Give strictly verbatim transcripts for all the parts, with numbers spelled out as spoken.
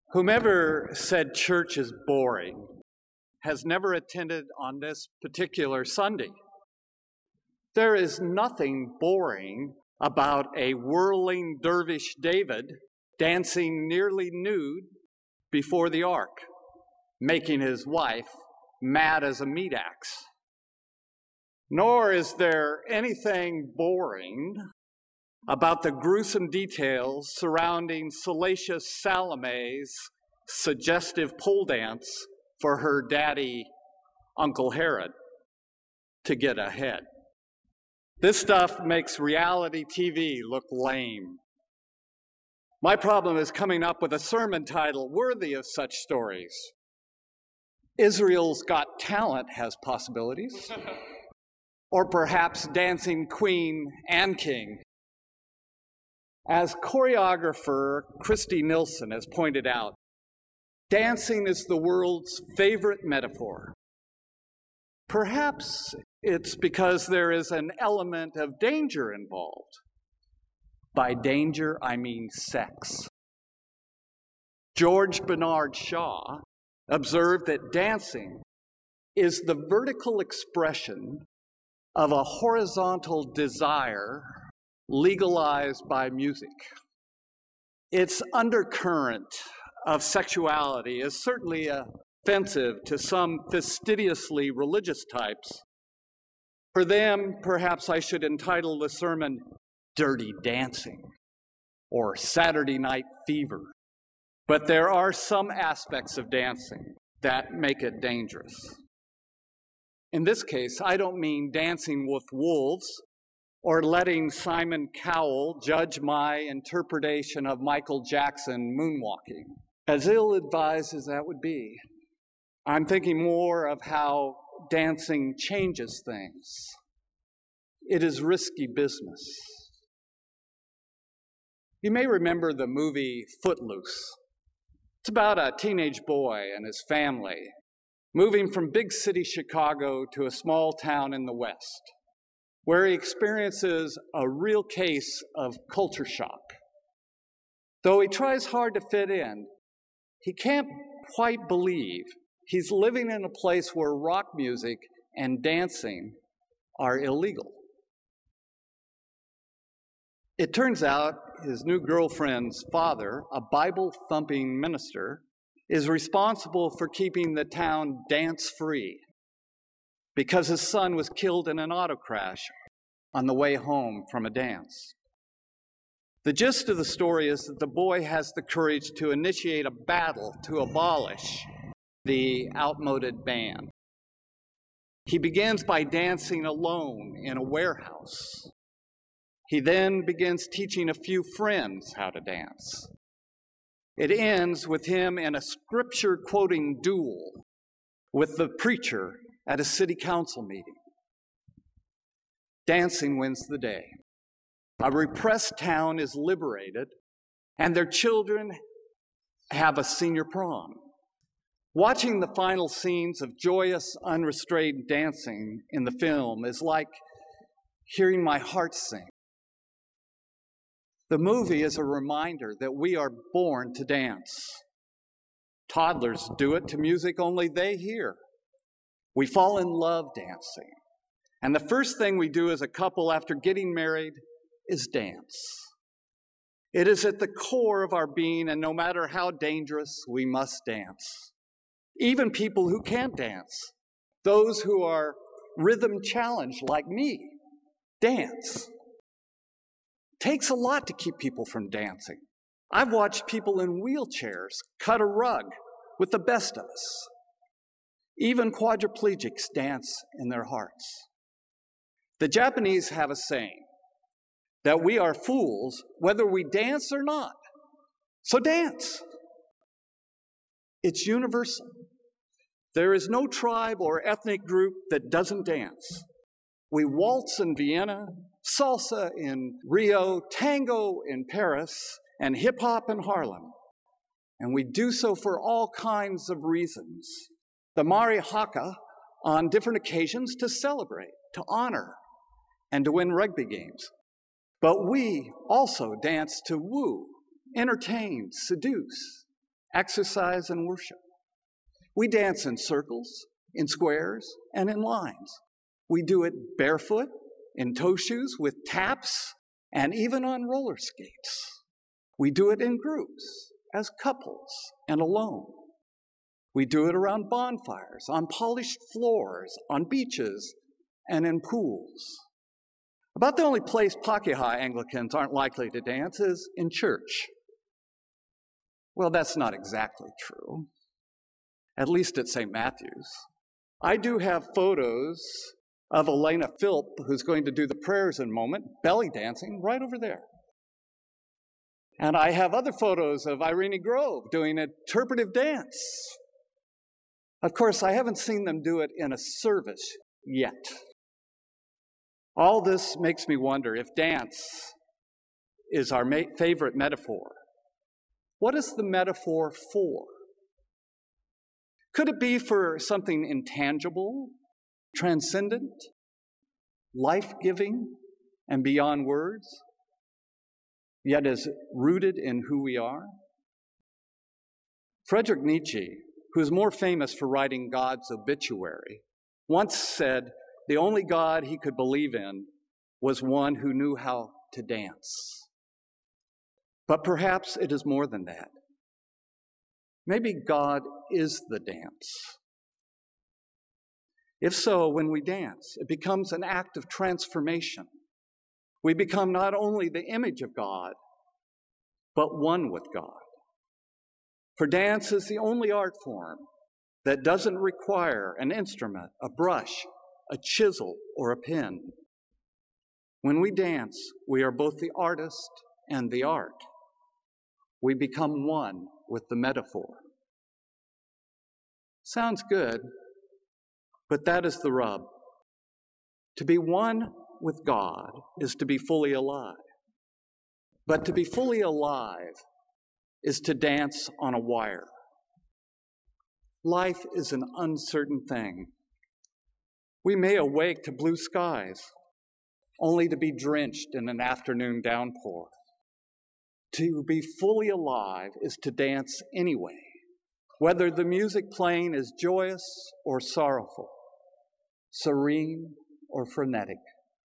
Whomever said church is boring has never attended on this particular Sunday. There is nothing boring about a whirling dervish David dancing nearly nude before the ark, making his wife mad as a meat axe. Nor is there anything boring about the gruesome details surrounding salacious Salome's suggestive pole dance for her daddy, Uncle Herod, to get ahead. This stuff makes reality T V look lame. My problem is coming up with a sermon title worthy of such stories. Israel's Got Talent has possibilities. Or perhaps Dancing Queen and King. As choreographer Christy Nilsson has pointed out, dancing is the world's favorite metaphor. Perhaps it's because there is an element of danger involved. By danger, I mean sex. George Bernard Shaw observed that dancing is the vertical expression of a horizontal desire legalized by music. Its undercurrent of sexuality is certainly offensive to some fastidiously religious types. For them, perhaps I should entitle the sermon Dirty Dancing or Saturday Night Fever. But there are some aspects of dancing that make it dangerous. In this case, I don't mean dancing with wolves or letting Simon Cowell judge my interpretation of Michael Jackson moonwalking. As ill-advised as that would be, I'm thinking more of how dancing changes things. It is risky business. You may remember the movie Footloose. It's about a teenage boy and his family moving from big city Chicago to a small town in the West, where he experiences a real case of culture shock. Though he tries hard to fit in, he can't quite believe he's living in a place where rock music and dancing are illegal. It turns out his new girlfriend's father, a Bible-thumping minister, is responsible for keeping the town dance-free because his son was killed in an auto crash on the way home from a dance. The gist of the story is that the boy has the courage to initiate a battle to abolish the outmoded ban. He begins by dancing alone in a warehouse. He then begins teaching a few friends how to dance. It ends with him in a scripture-quoting duel with the preacher at a city council meeting. Dancing wins the day. A repressed town is liberated, and their children have a senior prom. Watching the final scenes of joyous, unrestrained dancing in the film is like hearing my heart sing. The movie is a reminder that we are born to dance. Toddlers do it to music only they hear. We fall in love dancing. And the first thing we do as a couple after getting married is dance. It is at the core of our being, and no matter how dangerous, we must dance. Even people who can't dance, those who are rhythm challenged like me, dance. Takes a lot to keep people from dancing. I've watched people in wheelchairs cut a rug with the best of us. Even quadriplegics dance in their hearts. The Japanese have a saying that we are fools whether we dance or not. So dance. It's universal. There is no tribe or ethnic group that doesn't dance. We waltz in Vienna, salsa in Rio, tango in Paris, and hip-hop in Harlem. And we do so for all kinds of reasons. The Mari Haka on different occasions to celebrate, to honor, and to win rugby games. But we also dance to woo, entertain, seduce, exercise, and worship. We dance in circles, in squares, and in lines. We do it barefoot, in toe shoes, with taps, and even on roller skates. We do it in groups, as couples, and alone. We do it around bonfires, on polished floors, on beaches, and in pools. About the only place Pakeha Anglicans aren't likely to dance is in church. Well, that's not exactly true, at least at Saint Matthew's. I do have photos of Elena Philp, who's going to do the prayers in a moment, belly dancing right over there. And I have other photos of Irene Grove doing an interpretive dance. Of course, I haven't seen them do it in a service yet. All this makes me wonder if dance is our ma- favorite metaphor. What is the metaphor for? Could it be for something intangible, transcendent, life-giving, and beyond words, yet is rooted in who we are? Friedrich Nietzsche, who is more famous for writing God's obituary, once said the only God he could believe in was one who knew how to dance. But perhaps it is more than that. Maybe God is the dance. If so, when we dance, it becomes an act of transformation. We become not only the image of God, but one with God. For dance is the only art form that doesn't require an instrument, a brush, a chisel, or a pen. When we dance, we are both the artist and the art. We become one with the metaphor. Sounds good, but that is the rub. To be one with God is to be fully alive. But to be fully alive is to dance on a wire. Life is an uncertain thing. We may awake to blue skies, only to be drenched in an afternoon downpour. To be fully alive is to dance anyway, whether the music playing is joyous or sorrowful, serene or frenetic.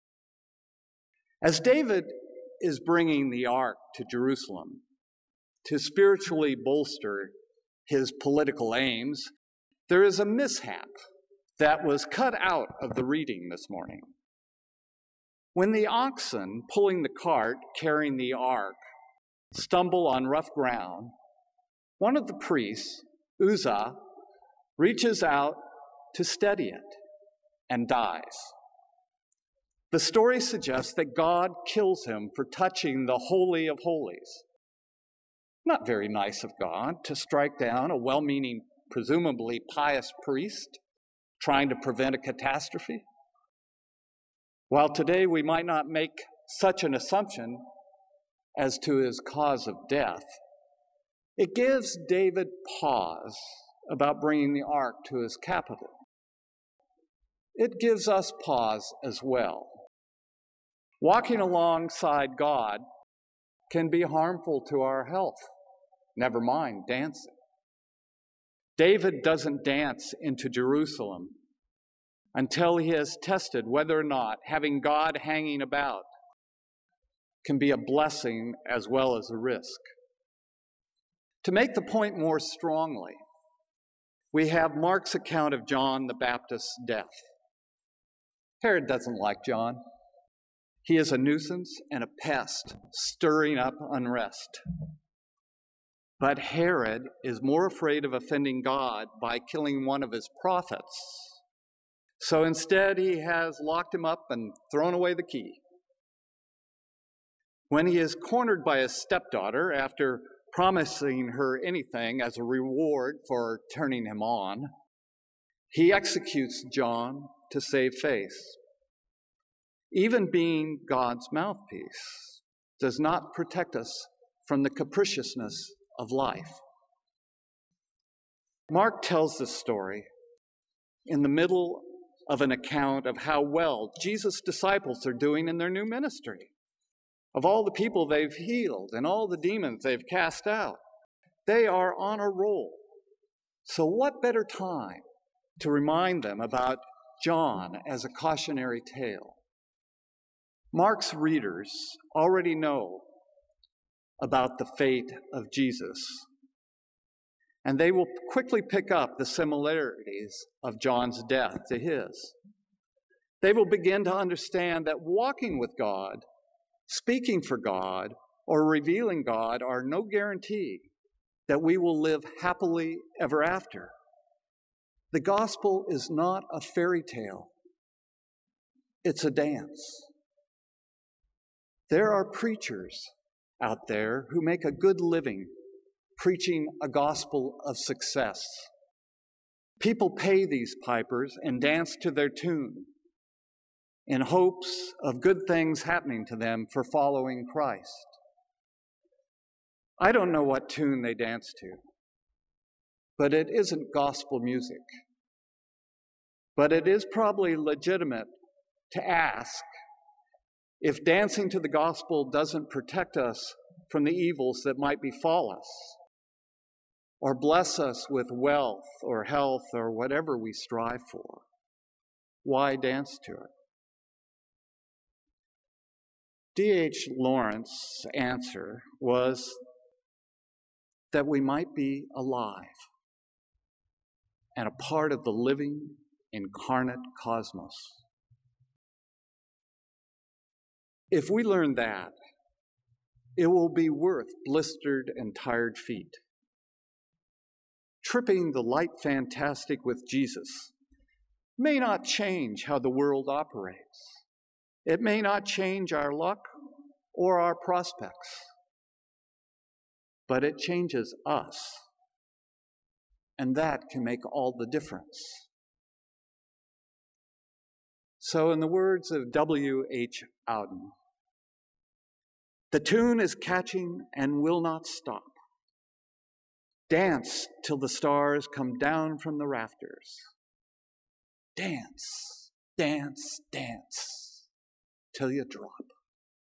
As David is bringing the ark to Jerusalem to spiritually bolster his political aims, there is a mishap that was cut out of the reading this morning. When the oxen pulling the cart carrying the ark stumble on rough ground, one of the priests, Uzzah, reaches out to steady it and dies. The story suggests that God kills him for touching the Holy of Holies. Not very nice of God to strike down a well-meaning, presumably pious priest trying to prevent a catastrophe. While today we might not make such an assumption as to his cause of death, it gives David pause about bringing the ark to his capital. It gives us pause as well. Walking alongside God can be harmful to our health, never mind dancing. David doesn't dance into Jerusalem until he has tested whether or not having God hanging about can be a blessing as well as a risk. To make the point more strongly, we have Mark's account of John the Baptist's death. Herod doesn't like John. He is a nuisance and a pest, stirring up unrest. But Herod is more afraid of offending God by killing one of his prophets. So instead, he has locked him up and thrown away the key. When he is cornered by his stepdaughter after promising her anything as a reward for turning him on, he executes John to save face. Even being God's mouthpiece does not protect us from the capriciousness of life. Mark tells this story in the middle of an account of how well Jesus' disciples are doing in their new ministry. Of all the people they've healed and all the demons they've cast out, They are on a roll. So what better time to remind them about John as a cautionary tale? Mark's readers already know about the fate of Jesus, and they will quickly pick up the similarities of John's death to his. They will begin to understand that walking with God, speaking for God, or revealing God are no guarantee that we will live happily ever after. The gospel is not a fairy tale. It's a dance. There are preachers out there who make a good living preaching a gospel of success. People pay these pipers and dance to their tune in hopes of good things happening to them for following Christ. I don't know what tune they dance to, but it isn't gospel music. But it is probably legitimate to ask if dancing to the gospel doesn't protect us from the evils that might befall us, or bless us with wealth or health or whatever we strive for. Why dance to it? D H Lawrence's answer was that we might be alive and a part of the living, incarnate cosmos. If we learn that, it will be worth blistered and tired feet. Tripping the light fantastic with Jesus may not change how the world operates. It may not change our luck or our prospects, but it changes us, and that can make all the difference. So, in the words of W H Auden, the tune is catching and will not stop. Dance till the stars come down from the rafters. Dance, dance, dance till you drop.